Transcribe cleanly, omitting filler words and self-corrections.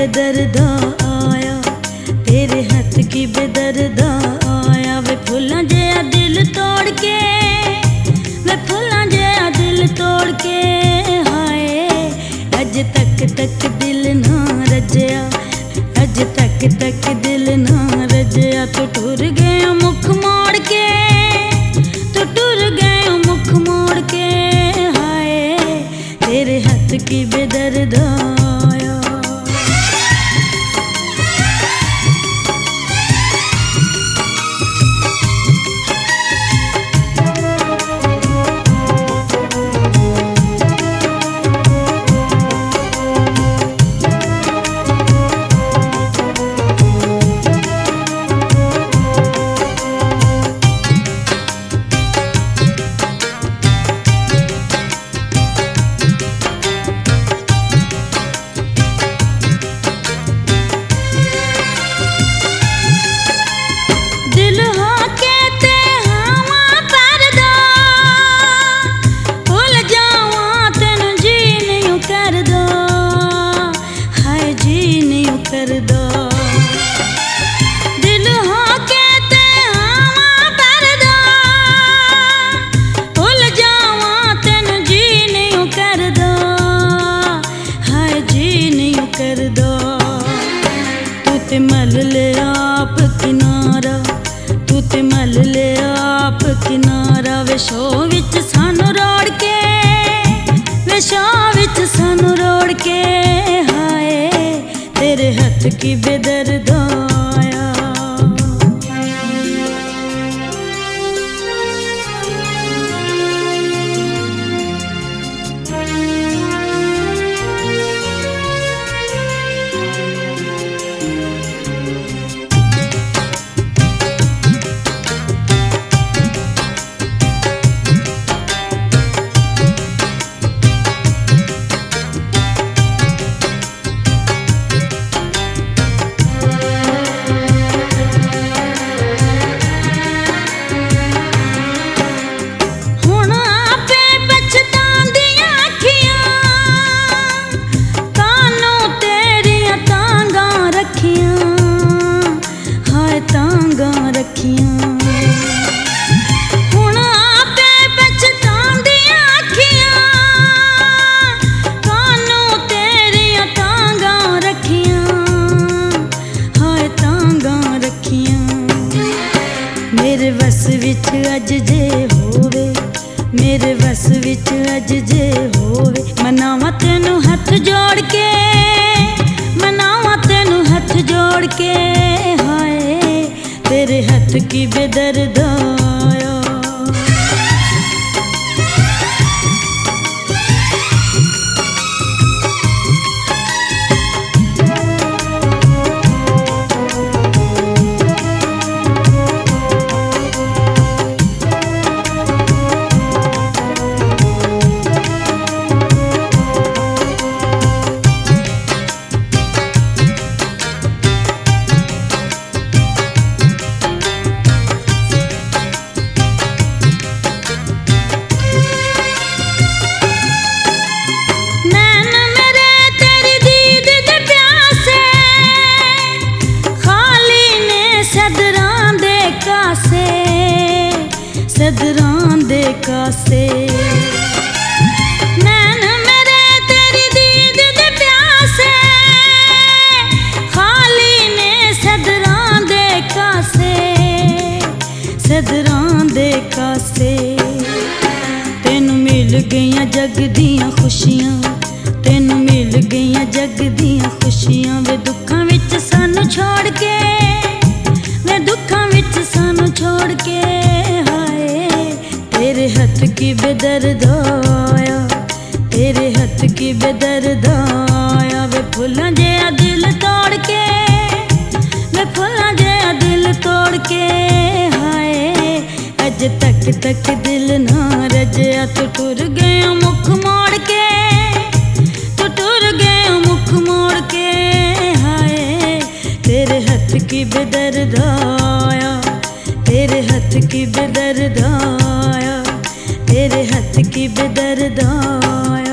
बेदर्दा आया, तेरे हाथ की बेदर्दा आया। वे फुल्लां जेहा दिल तोड़ के, वे फुल्लां जेहा दिल तोड़ के, हाय अज तक दिल ना रजया, अज तक दिल ना रजया। तू टुर गया मुख मोड़ के, तू टुर गया मुख मोड़ के, हाय तेरे हाथ की बेदर्दा आया। मल ले आप किनारा, तू ते मल ले आप किनारा। वे शो विच सानू रोड़ के, वे शो विच सानू रोड़ के, हाय तेरे हाथ की बेदर्दा आया। मेरे वस विच अज जे होवे, मेरे वस विच अज जे होवे। मनावा तेनू हथ जोड़ के, मनावा तेनू हथ जोड़ के, हाय तेरे हाथ की बेदर्दा आया। सदरां दे कासे नैन मेरे तेरी दीद दे प्यासे, खाली ने सदरां दे कासे, सदरां दे कासे। तेनू मिल गईयां जग दियां खुशियां, तेनू मिल गईयां जग दियां खुशियां। वे दुखां विच सानू छोड़ के, वे दुखां विच सानू छोड़ के, तेरे हाथ की बेदर्दा आया, तेरे हाथ की बेदर्दा आया। वे फुल्लां जेहा दिल तोड़ के, वे फुल्लां जेहा दिल तोड़ के, हाय अज तक दिल ना रजया। तू टुर गया मुख मोड़ के, तू टुर गया मुख मोड़ के, हाय तेरे हाथ की बेदर्दा आया, तेरे हाथ की बेदर्दा आया, तेरे हाथ की बेदर्दा आया।